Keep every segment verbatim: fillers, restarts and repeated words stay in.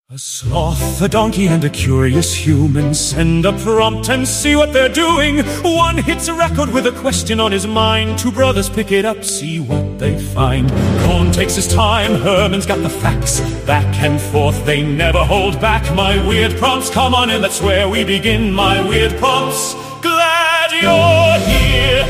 A sloth, a donkey, and a curious human send a prompt and see what they're doing. One hits a record with a question on his mind. Two brothers pick it up, see what they find. Cohn takes his time, Herman's got the facts. Back and forth, they never hold back. My weird prompts, come on in, that's where we begin. My weird prompts, glad you're here.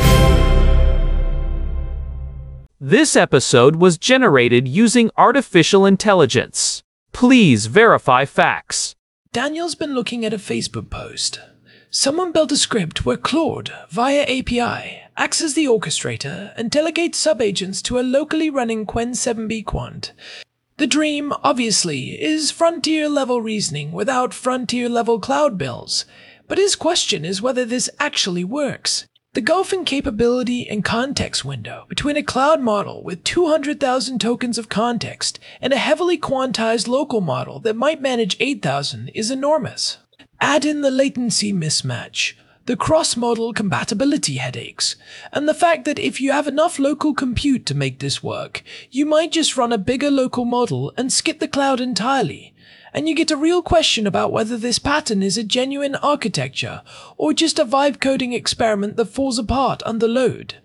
This episode was generated using artificial intelligence. Please verify facts. Daniel's been looking at a Facebook post. Someone built a script where Claude, via A P I, acts as the orchestrator and delegates subagents to a locally running Qwen seven b quant. The dream, obviously, is frontier-level reasoning without frontier-level cloud bills, but his question is whether this actually works. The gulf in capability and context window between a cloud model with two hundred thousand tokens of context and a heavily quantized local model that might manage eight thousand is enormous. Add in the latency mismatch, the cross-model compatibility headaches, and the fact that if you have enough local compute to make this work, you might just run a bigger local model and skip the cloud entirely. And you get a real question about whether this pattern is a genuine architecture or just a vibe coding experiment that falls apart under load.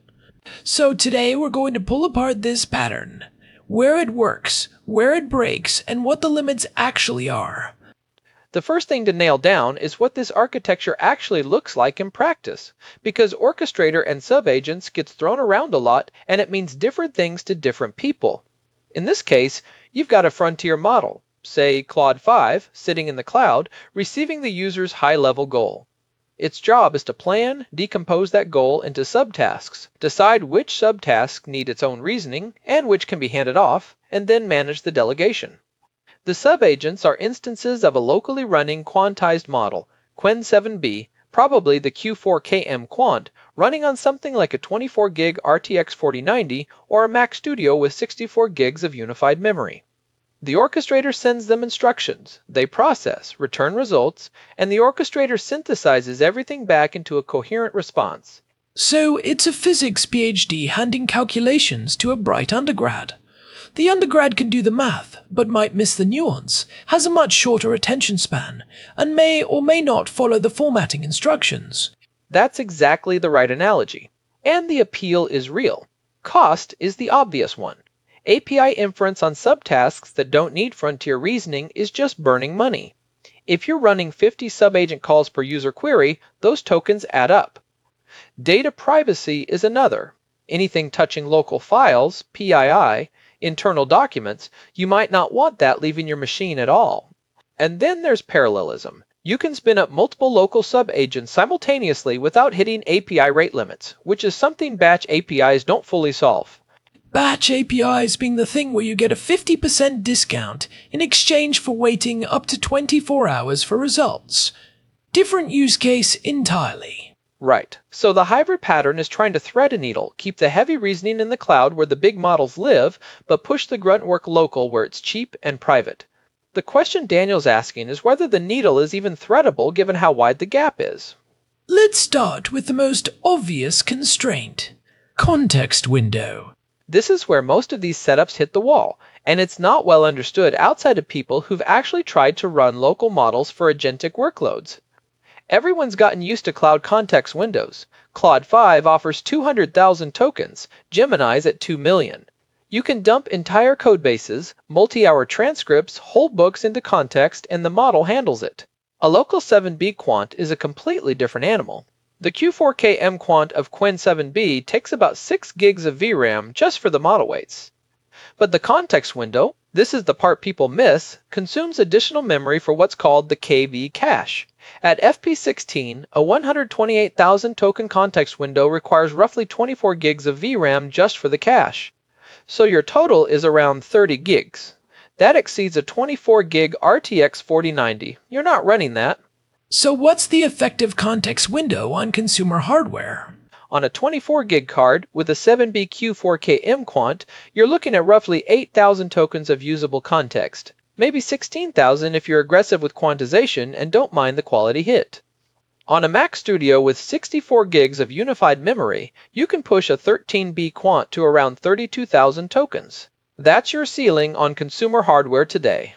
So today we're going to pull apart this pattern, where it works, where it breaks, and what the limits actually are. The first thing to nail down is what this architecture actually looks like in practice, because orchestrator and subagents gets thrown around a lot and it means different things to different people. In this case, you've got a frontier model, say Claude five, sitting in the cloud, receiving the user's high-level goal. Its job is to plan, decompose that goal into subtasks, decide which subtasks need its own reasoning and which can be handed off, and then manage the delegation. The subagents are instances of a locally running quantized model, Qwen seven b, probably the Q four K M quant, running on something like a twenty-four gig R T X forty ninety or a Mac Studio with sixty-four gigs of unified memory. The orchestrator sends them instructions, they process, return results, and the orchestrator synthesizes everything back into a coherent response. So it's a physics PhD handing calculations to a bright undergrad. The undergrad can do the math, but might miss the nuance, has a much shorter attention span, and may or may not follow the formatting instructions. That's exactly the right analogy. And the appeal is real. Cost is the obvious one. A P I inference on subtasks that don't need frontier reasoning is just burning money. If you're running fifty subagent calls per user query, those tokens add up. Data privacy is another. Anything touching local files, P I I, internal documents, you might not want that leaving your machine at all. And then there's parallelism. You can spin up multiple local subagents simultaneously without hitting A P I rate limits, which is something batch A P Is don't fully solve. Batch A P Is being the thing where you get a fifty percent discount in exchange for waiting up to twenty-four hours for results. Different use case entirely. Right. So the hybrid pattern is trying to thread a needle, keep the heavy reasoning in the cloud where the big models live, but push the grunt work local where it's cheap and private. The question Daniel's asking is whether the needle is even threadable given how wide the gap is. Let's start with the most obvious constraint. Context window. This is where most of these setups hit the wall, and it's not well understood outside of people who've actually tried to run local models for agentic workloads. Everyone's gotten used to cloud context windows. Claude five offers two hundred thousand tokens, Gemini's at two million. You can dump entire codebases, multi-hour transcripts, whole books into context, and the model handles it. A local seven b quant is a completely different animal. The Q four K M quant of Qwen seven b takes about six gigs of V RAM just for the model weights. But the context window, this is the part people miss, consumes additional memory for what's called the K V cache. At F P sixteen, a one hundred twenty-eight thousand token context window requires roughly twenty-four gigs of V RAM just for the cache. So your total is around thirty gigs. That exceeds a twenty-four gig R T X forty ninety. You're not running that. So what's the effective context window on consumer hardware? On a twenty-four gig card with a seven b Q four K M quant, you're looking at roughly eight thousand tokens of usable context. Maybe sixteen thousand if you're aggressive with quantization and don't mind the quality hit. On a Mac Studio with sixty-four gigs of unified memory, you can push a thirteen b quant to around thirty-two thousand tokens. That's your ceiling on consumer hardware today.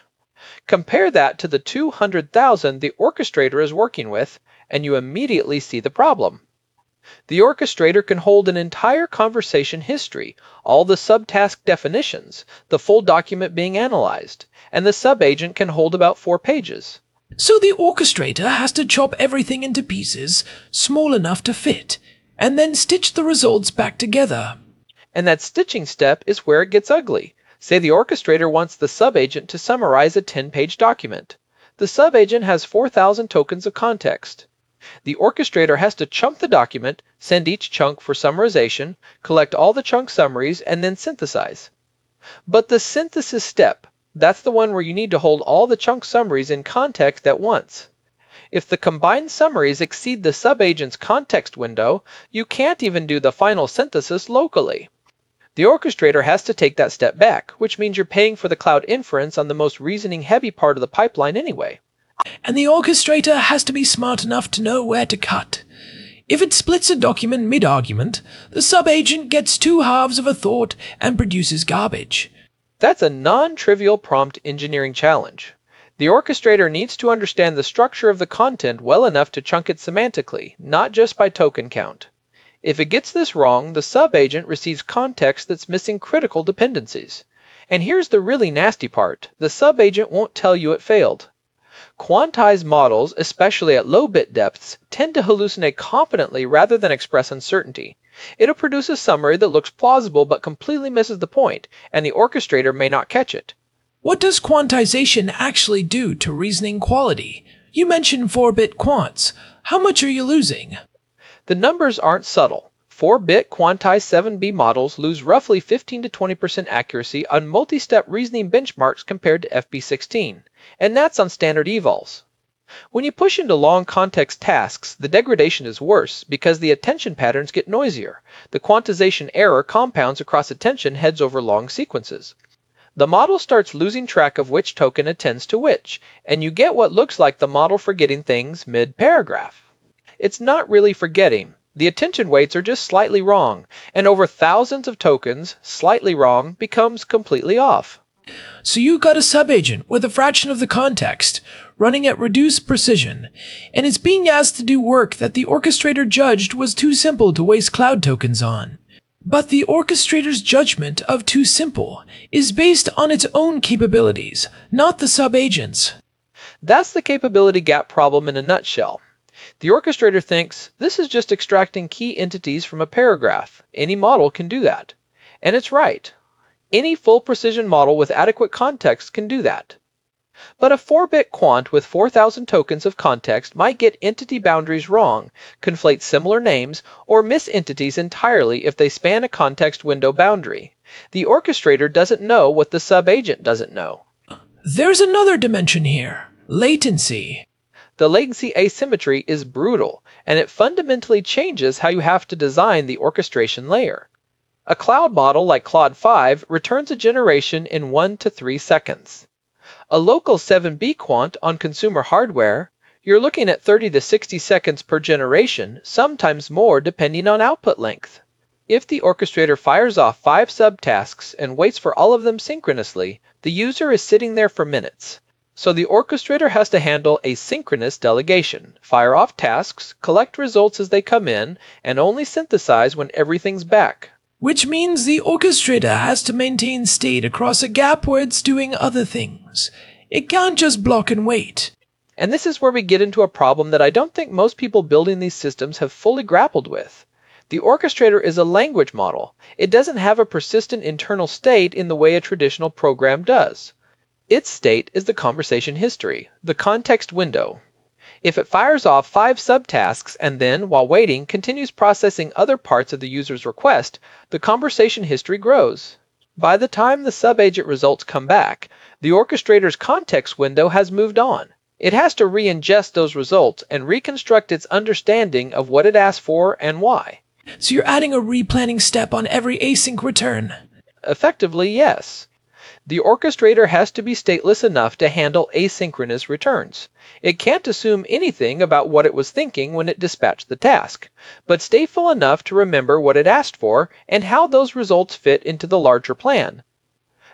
Compare that to the two hundred thousand the orchestrator is working with, and you immediately see the problem. The orchestrator can hold an entire conversation history, all the subtask definitions, the full document being analyzed, and the subagent can hold about four pages. So the orchestrator has to chop everything into pieces small enough to fit, and then stitch the results back together. And that stitching step is where it gets ugly. Say the orchestrator wants the subagent to summarize a ten-page document. The subagent has four thousand tokens of context. The orchestrator has to chunk the document, send each chunk for summarization, collect all the chunk summaries, and then synthesize. But the synthesis step, that's the one where you need to hold all the chunk summaries in context at once. If the combined summaries exceed the subagent's context window, you can't even do the final synthesis locally. The orchestrator has to take that step back, which means you're paying for the cloud inference on the most reasoning-heavy part of the pipeline anyway. And the orchestrator has to be smart enough to know where to cut. If it splits a document mid-argument, the subagent gets two halves of a thought and produces garbage. That's a non-trivial prompt engineering challenge. The orchestrator needs to understand the structure of the content well enough to chunk it semantically, not just by token count. If it gets this wrong, the subagent receives context that's missing critical dependencies. And here's the really nasty part. The subagent won't tell you it failed. Quantized models, especially at low bit depths, tend to hallucinate confidently rather than express uncertainty. It'll produce a summary that looks plausible but completely misses the point, and the orchestrator may not catch it. What does quantization actually do to reasoning quality? You mentioned four-bit quants. How much are you losing? The numbers aren't subtle. four-bit quantized seven B models lose roughly fifteen to twenty percent accuracy on multi-step reasoning benchmarks compared to F P sixteen, and that's on standard evals. When you push into long context tasks, the degradation is worse because the attention patterns get noisier. The quantization error compounds across attention heads over long sequences. The model starts losing track of which token attends to which, and you get what looks like the model forgetting things mid-paragraph. It's not really forgetting. The attention weights are just slightly wrong, and over thousands of tokens, slightly wrong becomes completely off. So you got a subagent with a fraction of the context, running at reduced precision, and it's being asked to do work that the orchestrator judged was too simple to waste cloud tokens on. But the orchestrator's judgment of too simple is based on its own capabilities, not the subagent's. That's the capability gap problem in a nutshell. The orchestrator thinks, this is just extracting key entities from a paragraph. Any model can do that. And it's right. Any full precision model with adequate context can do that. But a four-bit quant with four thousand tokens of context might get entity boundaries wrong, conflate similar names, or miss entities entirely if they span a context window boundary. The orchestrator doesn't know what the subagent doesn't know. There's another dimension here. Latency. The latency asymmetry is brutal, and it fundamentally changes how you have to design the orchestration layer. A cloud model like Claude five returns a generation in one to three seconds. A local seven B quant on consumer hardware, you're looking at thirty to sixty seconds per generation, sometimes more depending on output length. If the orchestrator fires off five subtasks and waits for all of them synchronously, the user is sitting there for minutes. So the orchestrator has to handle asynchronous delegation, fire off tasks, collect results as they come in, and only synthesize when everything's back. Which means the orchestrator has to maintain state across a gap where it's doing other things. It can't just block and wait. And this is where we get into a problem that I don't think most people building these systems have fully grappled with. The orchestrator is a language model. It doesn't have a persistent internal state in the way a traditional program does. Its state is the conversation history, the context window. If it fires off five subtasks and then, while waiting, continues processing other parts of the user's request, the conversation history grows. By the time the subagent results come back, the orchestrator's context window has moved on. It has to re-ingest those results and reconstruct its understanding of what it asked for and why. So you're adding a replanning step on every async return. Effectively, yes. The orchestrator has to be stateless enough to handle asynchronous returns. It can't assume anything about what it was thinking when it dispatched the task, but stateful enough to remember what it asked for and how those results fit into the larger plan.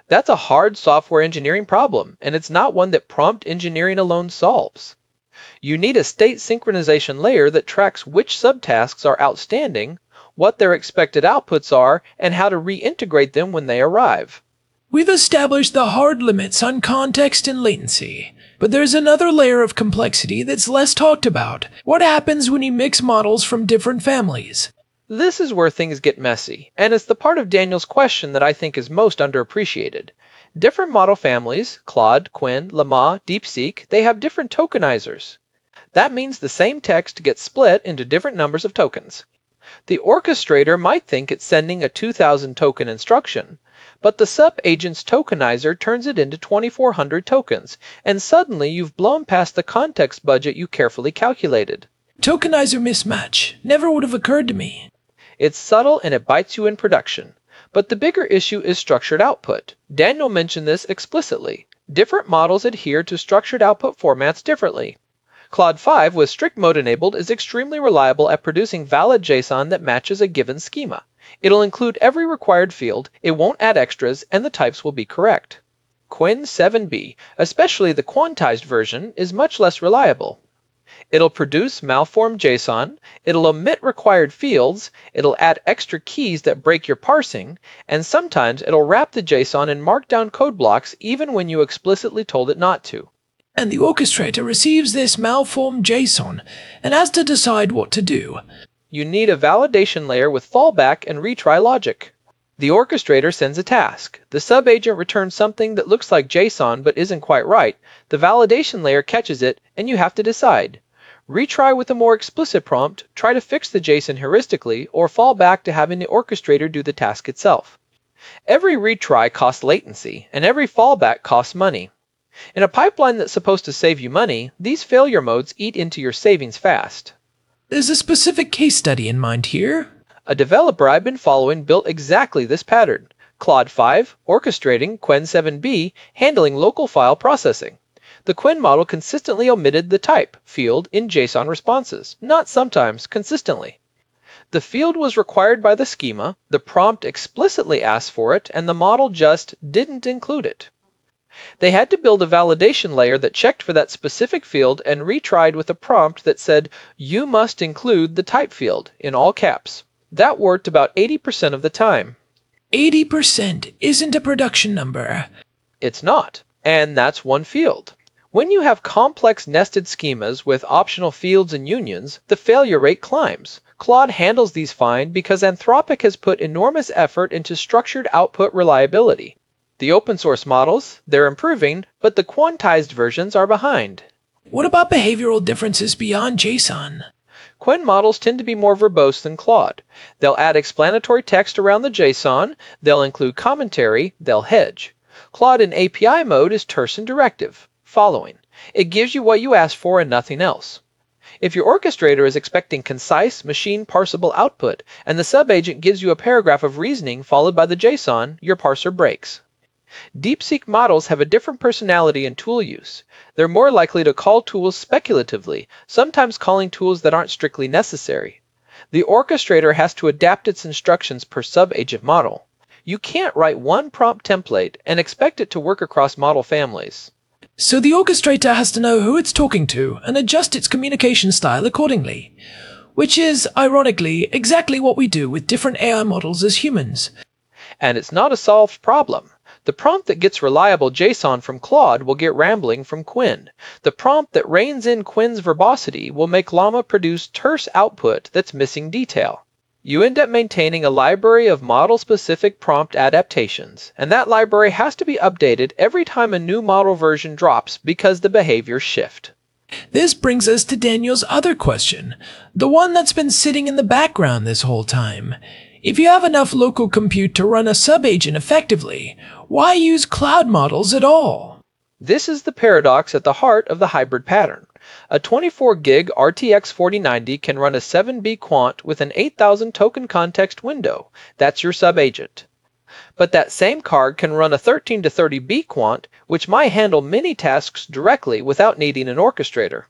That's a hard software engineering problem, and it's not one that prompt engineering alone solves. You need a state synchronization layer that tracks which subtasks are outstanding, what their expected outputs are, and how to reintegrate them when they arrive. We've established the hard limits on context and latency, but there's another layer of complexity that's less talked about. What happens when you mix models from different families? This is where things get messy, and it's the part of Daniel's question that I think is most underappreciated. Different model families, Claude, Qwen, Llama, DeepSeek, they have different tokenizers. That means the same text gets split into different numbers of tokens. The orchestrator might think it's sending a two thousand token instruction, but the sub-agent's tokenizer turns it into twenty-four hundred tokens, and suddenly you've blown past the context budget you carefully calculated. Tokenizer mismatch never would have occurred to me. It's subtle and it bites you in production. But the bigger issue is structured output. Daniel mentioned this explicitly. Different models adhere to structured output formats differently. Claude five with strict mode enabled is extremely reliable at producing valid JSON that matches a given schema. It'll include every required field, it won't add extras, and the types will be correct. Qwen seven b, especially the quantized version, is much less reliable. It'll produce malformed JSON, it'll omit required fields, it'll add extra keys that break your parsing, and sometimes it'll wrap the JSON in markdown code blocks even when you explicitly told it not to. And the orchestrator receives this malformed JSON and has to decide what to do. You need a validation layer with fallback and retry logic. The orchestrator sends a task. The sub-agent returns something that looks like JSON but isn't quite right. The validation layer catches it, and you have to decide. Retry with a more explicit prompt, try to fix the JSON heuristically, or fall back to having the orchestrator do the task itself. Every retry costs latency, and every fallback costs money. In a pipeline that's supposed to save you money, these failure modes eat into your savings fast. There's a specific case study in mind here. A developer I've been following built exactly this pattern. Claude five, orchestrating Qwen seven b, handling local file processing. The Qwen model consistently omitted the type field in JSON responses, not sometimes, consistently. The field was required by the schema, the prompt explicitly asked for it, and the model just didn't include it. They had to build a validation layer that checked for that specific field and retried with a prompt that said, "You must include the type field," in all caps. That worked about eighty percent of the time. eighty percent isn't a production number. It's not, and that's one field. When you have complex nested schemas with optional fields and unions, the failure rate climbs. Claude handles these fine because Anthropic has put enormous effort into structured output reliability. The open source models, they're improving, but the quantized versions are behind. What about behavioral differences beyond JSON? Qwen models tend to be more verbose than Claude. They'll add explanatory text around the JSON, they'll include commentary, they'll hedge. Claude in A P I mode is terse and directive, following. It gives you what you ask for and nothing else. If your orchestrator is expecting concise, machine-parsable output, and the subagent gives you a paragraph of reasoning followed by the JSON, your parser breaks. DeepSeek models have a different personality and tool use. They're more likely to call tools speculatively, sometimes calling tools that aren't strictly necessary. The orchestrator has to adapt its instructions per sub-agent model. You can't write one prompt template and expect it to work across model families. So the orchestrator has to know who it's talking to and adjust its communication style accordingly. Which is, ironically, exactly what we do with different A I models as humans. And it's not a solved problem. The prompt that gets reliable JSON from Claude will get rambling from Qwen. The prompt that reins in Qwen's verbosity will make Llama produce terse output that's missing detail. You end up maintaining a library of model-specific prompt adaptations, and that library has to be updated every time a new model version drops because the behaviors shift. This brings us to Daniel's other question, the one that's been sitting in the background this whole time. If you have enough local compute to run a subagent effectively, why use cloud models at all? This is the paradox at the heart of the hybrid pattern. A twenty-four gig R T X forty ninety can run a seven B quant with an eight thousand token context window. That's your subagent. But that same card can run a thirteen to thirty B quant, which might handle many tasks directly without needing an orchestrator.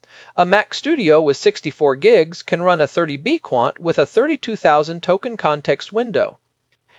A Mac Studio with sixty-four gigs can run a thirty B quant with a thirty-two thousand token context window.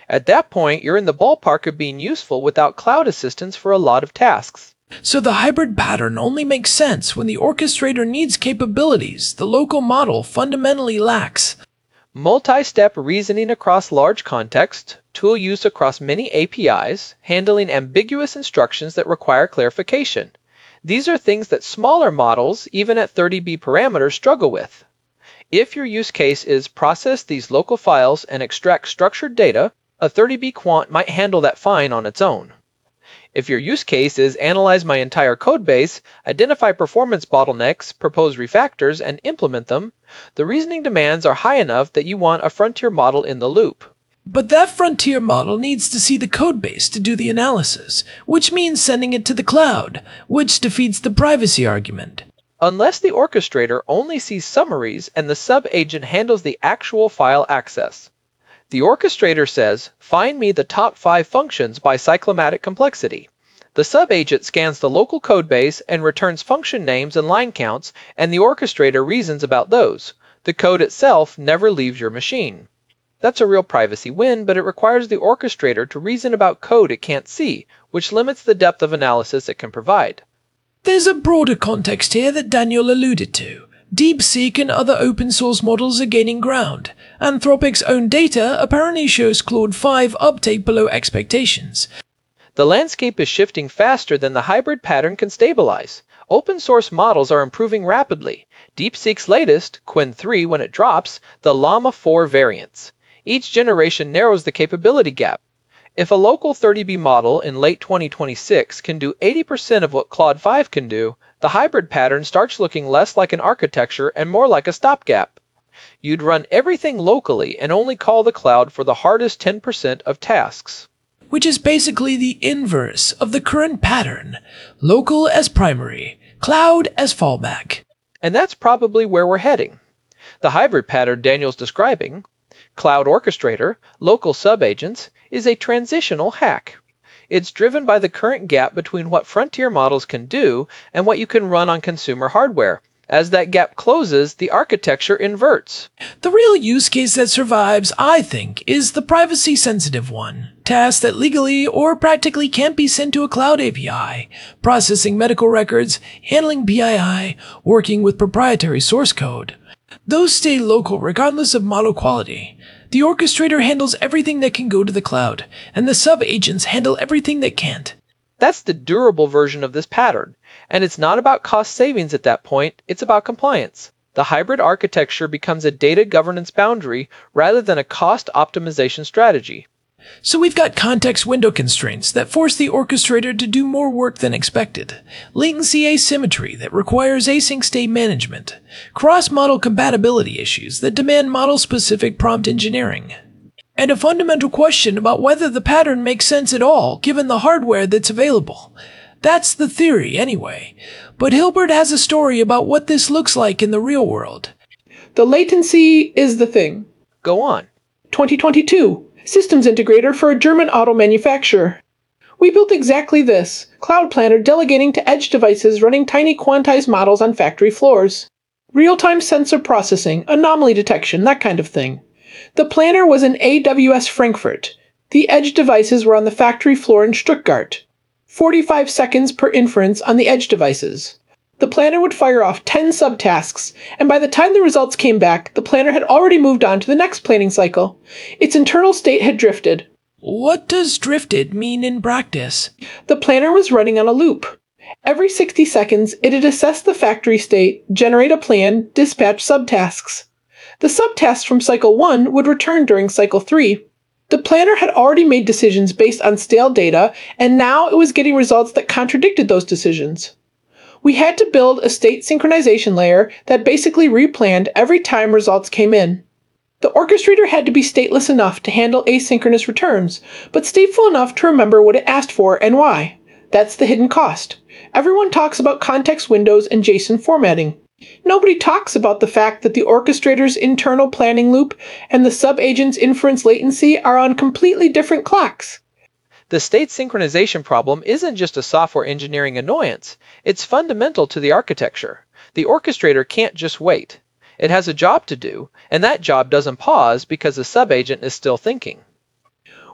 At that point, you're in the ballpark of being useful without cloud assistance for a lot of tasks. So the hybrid pattern only makes sense when the orchestrator needs capabilities the local model fundamentally lacks. Multi-step reasoning across large contexts, tool use across many A P Is, handling ambiguous instructions that require clarification. These are things that smaller models, even at thirty B parameters, struggle with. If your use case is process these local files and extract structured data, a thirty B quant might handle that fine on its own. If your use case is analyze my entire codebase, identify performance bottlenecks, propose refactors, and implement them, the reasoning demands are high enough that you want a frontier model in the loop. But that frontier model needs to see the codebase to do the analysis, which means sending it to the cloud, which defeats the privacy argument. Unless the orchestrator only sees summaries and the sub-agent handles the actual file access. The orchestrator says, find me the top five functions by cyclomatic complexity. The sub-agent scans the local codebase and returns function names and line counts, and the orchestrator reasons about those. The code itself never leaves your machine. That's a real privacy win, but it requires the orchestrator to reason about code it can't see, which limits the depth of analysis it can provide. There's a broader context here that Daniel alluded to. DeepSeek and other open-source models are gaining ground. Anthropic's own data apparently shows Claude five uptake below expectations. The landscape is shifting faster than the hybrid pattern can stabilize. Open-source models are improving rapidly. DeepSeek's latest, Qwen three, when it drops, the Llama four variants. Each generation narrows the capability gap. If a local thirty B model in late twenty twenty-six can do eighty percent of what Claude five can do, the hybrid pattern starts looking less like an architecture and more like a stopgap. You'd run everything locally and only call the cloud for the hardest ten percent of tasks. Which is basically the inverse of the current pattern. Local as primary, cloud as fallback. And that's probably where we're heading. The hybrid pattern Daniel's describing, cloud orchestrator, local subagents, is a transitional hack. It's driven by the current gap between what frontier models can do and what you can run on consumer hardware. As that gap closes, the architecture inverts. The real use case that survives, I think, is the privacy-sensitive one. Tasks that legally or practically can't be sent to a cloud A P I. Processing medical records, handling P I I, working with proprietary source code. Those stay local regardless of model quality. The orchestrator handles everything that can go to the cloud, and the sub-agents handle everything that can't. That's the durable version of this pattern, and it's not about cost savings at that point, it's about compliance. The hybrid architecture becomes a data governance boundary rather than a cost optimization strategy. So we've got context window constraints that force the orchestrator to do more work than expected, latency asymmetry that requires async state management, cross-model compatibility issues that demand model-specific prompt engineering, and a fundamental question about whether the pattern makes sense at all given the hardware that's available. That's the theory, anyway. But Hilbert has a story about what this looks like in the real world. The latency is the thing. Go on. twenty twenty-two. Systems integrator for a German auto manufacturer. We built exactly this. Cloud Planner delegating to edge devices running tiny quantized models on factory floors. Real-time sensor processing, anomaly detection, that kind of thing. The planner was in A W S Frankfurt. The edge devices were on the factory floor in Stuttgart. forty-five seconds per inference on the edge devices. The planner would fire off ten subtasks, and by the time the results came back, the planner had already moved on to the next planning cycle. Its internal state had drifted. What does drifted mean in practice? The planner was running on a loop. Every sixty seconds, it had assessed the factory state, generate a plan, dispatch subtasks. The subtasks from cycle one would return during cycle three. The planner had already made decisions based on stale data, and now it was getting results that contradicted those decisions. We had to build a state synchronization layer that basically replanned every time results came in. The orchestrator had to be stateless enough to handle asynchronous returns, but stateful enough to remember what it asked for and why. That's the hidden cost. Everyone talks about context windows and JSON formatting. Nobody talks about the fact that the orchestrator's internal planning loop and the sub-agent's inference latency are on completely different clocks. The state synchronization problem isn't just a software engineering annoyance, it's fundamental to the architecture. The orchestrator can't just wait. It has a job to do, and that job doesn't pause because the subagent is still thinking.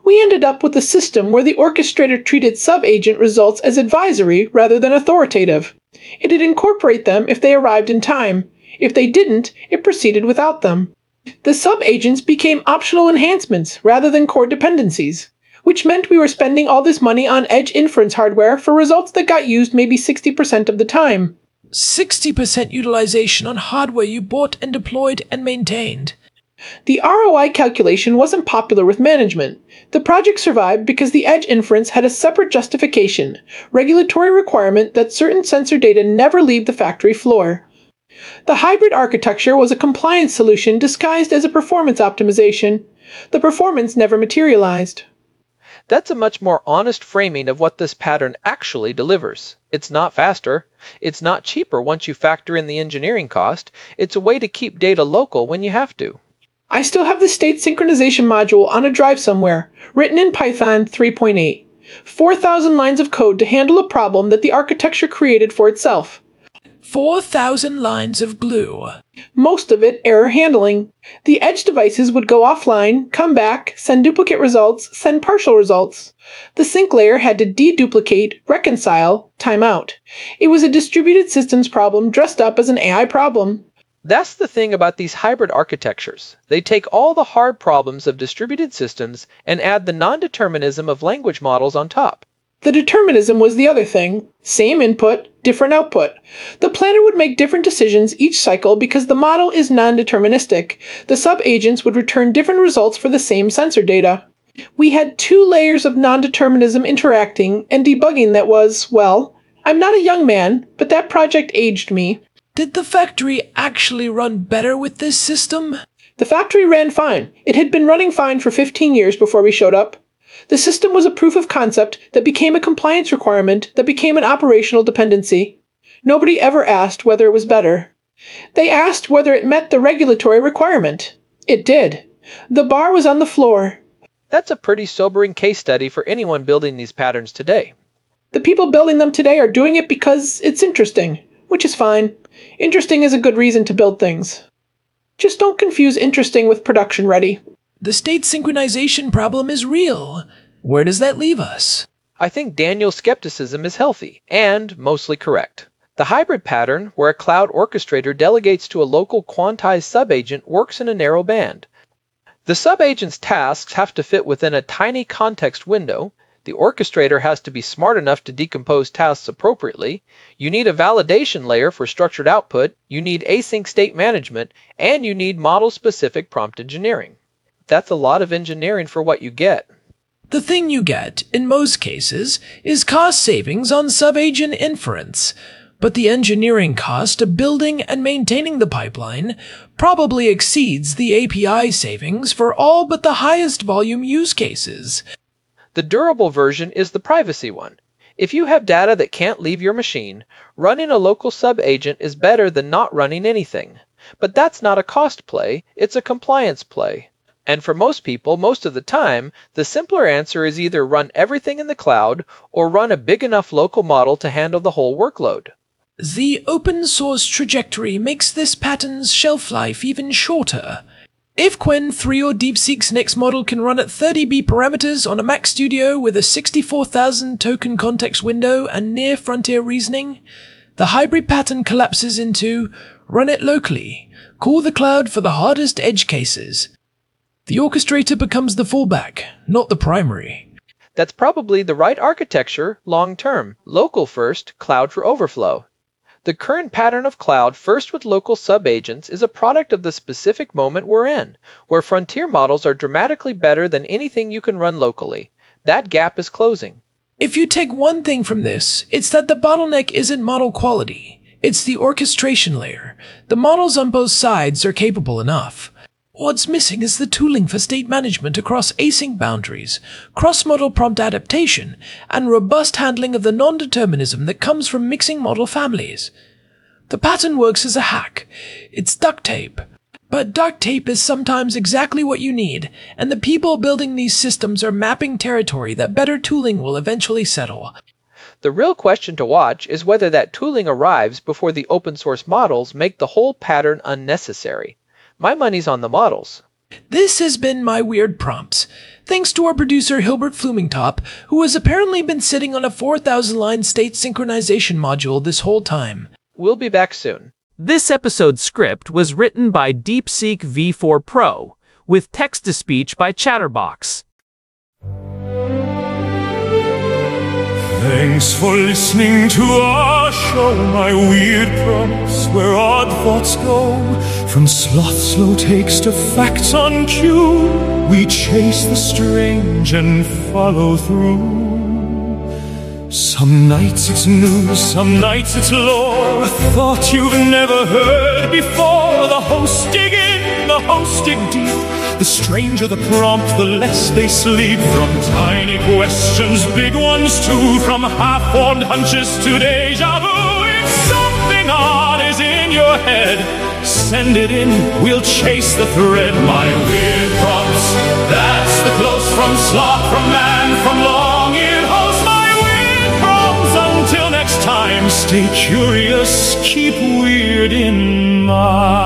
We ended up with a system where the orchestrator treated subagent results as advisory rather than authoritative. It'd incorporate them if they arrived in time. If they didn't, it proceeded without them. The subagents became optional enhancements rather than core dependencies, which meant we were spending all this money on edge inference hardware for results that got used maybe sixty percent of the time. sixty percent utilization on hardware you bought and deployed and maintained. The R O I calculation wasn't popular with management. The project survived because the edge inference had a separate justification, regulatory requirement that certain sensor data never leave the factory floor. The hybrid architecture was a compliance solution disguised as a performance optimization. The performance never materialized. That's a much more honest framing of what this pattern actually delivers. It's not faster. It's not cheaper once you factor in the engineering cost. It's a way to keep data local when you have to. I still have the state synchronization module on a drive somewhere, written in Python three point eight. four thousand lines of code to handle a problem that the architecture created for itself. four thousand lines of glue. Most of it error handling. The edge devices would go offline, come back, send duplicate results, send partial results. The sync layer had to deduplicate, reconcile, timeout. It was a distributed systems problem dressed up as an A I problem. That's the thing about these hybrid architectures. They take all the hard problems of distributed systems and add the non-determinism of language models on top. The determinism was the other thing. Same input, different output. The planner would make different decisions each cycle because the model is non-deterministic. The subagents would return different results for the same sensor data. We had two layers of non-determinism interacting and debugging that was, well, I'm not a young man, but that project aged me. Did the factory actually run better with this system? The factory ran fine. It had been running fine for fifteen years before we showed up. The system was a proof of concept that became a compliance requirement that became an operational dependency. Nobody ever asked whether it was better. They asked whether it met the regulatory requirement. It did. The bar was on the floor. That's a pretty sobering case study for anyone building these patterns today. The people building them today are doing it because it's interesting, which is fine. Interesting is a good reason to build things. Just don't confuse interesting with production ready. The state synchronization problem is real. Where does that leave us? I think Daniel's skepticism is healthy and mostly correct. The hybrid pattern, where a cloud orchestrator delegates to a local quantized subagent, works in a narrow band. The subagent's tasks have to fit within a tiny context window. The orchestrator has to be smart enough to decompose tasks appropriately. You need a validation layer for structured output. You need async state management, and you need model-specific prompt engineering. That's a lot of engineering for what you get. The thing you get, in most cases, is cost savings on subagent inference, but the engineering cost of building and maintaining the pipeline probably exceeds the A P I savings for all but the highest volume use cases. The durable version is the privacy one. If you have data that can't leave your machine, running a local subagent is better than not running anything. But that's not a cost play, it's a compliance play. And for most people, most of the time, the simpler answer is either run everything in the cloud or run a big enough local model to handle the whole workload. The open source trajectory makes this pattern's shelf life even shorter. If Qwen three or DeepSeek's next model can run at thirty B parameters on a Mac Studio with a sixty-four thousand token context window and near frontier reasoning, the hybrid pattern collapses into run it locally, call the cloud for the hardest edge cases. The orchestrator becomes the fallback, not the primary. That's probably the right architecture long term, local first, cloud for overflow. The current pattern of cloud first with local subagents is a product of the specific moment we're in, where frontier models are dramatically better than anything you can run locally. That gap is closing. If you take one thing from this, it's that the bottleneck isn't model quality. It's the orchestration layer. The models on both sides are capable enough. What's missing is the tooling for state management across async boundaries, cross-model prompt adaptation, and robust handling of the non-determinism that comes from mixing model families. The pattern works as a hack. It's duct tape. But duct tape is sometimes exactly what you need, and the people building these systems are mapping territory that better tooling will eventually settle. The real question to watch is whether that tooling arrives before the open source models make the whole pattern unnecessary. My money's on the models. This has been my Weird Prompts. Thanks to our producer Hilbert Flumingtop, who has apparently been sitting on a four thousand line state synchronization module this whole time. We'll be back soon. This episode's script was written by DeepSeek V four Pro, with text-to-speech by Chatterbox. Thanks for listening to our show, my weird prompts, where odd thoughts go. From sloth slow takes to facts on cue, we chase the strange and follow through. Some nights it's news, some nights it's lore, a thought you've never heard before. The hosts dig in, the hosts dig deep. The stranger the prompt, the less they sleep. From tiny questions, big ones too. From half-formed hunches to deja vu. If something odd is in your head, send it in, we'll chase the thread. My weird prompts, that's the close from sloth, from man, from long-eared host. My weird prompts, until next time, stay curious, keep weird in mind.